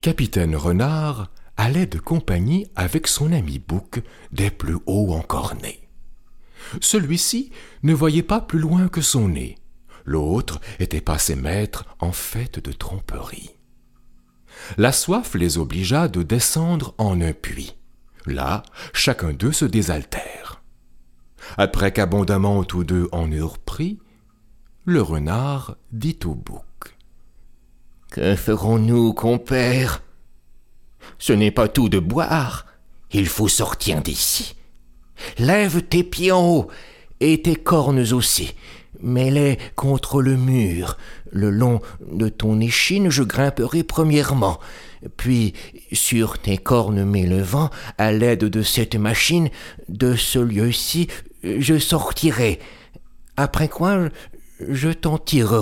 Capitaine Renard allait de compagnie avec son ami Bouc des plus hauts encornés. Celui-ci ne voyait pas plus loin que son nez. L'autre était passé maître en fait de tromperie. La soif les obligea de descendre en un puits. Là, chacun d'eux se désaltère. Après qu'abondamment tous deux en eurent pris, le renard dit au bouc: « Que ferons-nous, compère? Ce n'est pas tout de boire, il faut sortir d'ici. Lève tes pieds en haut et tes cornes aussi, mets-les contre le mur. Le long de ton échine, je grimperai premièrement, puis sur tes cornes m'élevant, à l'aide de cette machine, de ce lieu-ci, je sortirai, après quoi je t'en tirerai. »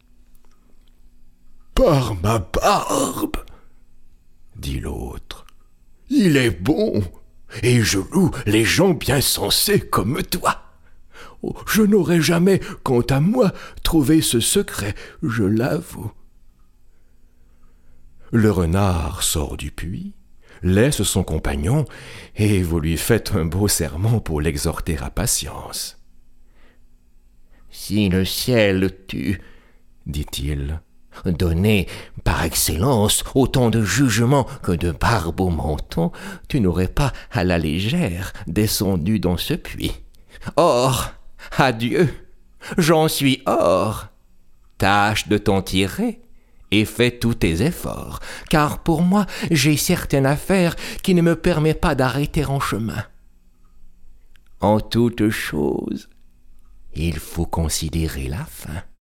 « Par ma barbe, dit l'autre, il est bon, et je loue les gens bien sensés comme toi. Oh, je n'aurais jamais, quant à moi, trouvé ce secret, je l'avoue. » Le renard sort du puits, laisse son compagnon, et vous lui faites un beau sermon pour l'exhorter à patience. « Si le ciel t'eût, dit-il, donné par excellence autant de jugement que de barbe au menton, tu n'aurais pas à la légère descendu dans ce puits. Or, adieu, j'en suis hors. Tâche de t'en tirer et fais tous tes efforts, car pour moi j'ai certaine affaire qui ne me permet pas d'arrêter en chemin. En toute chose, il faut considérer la fin.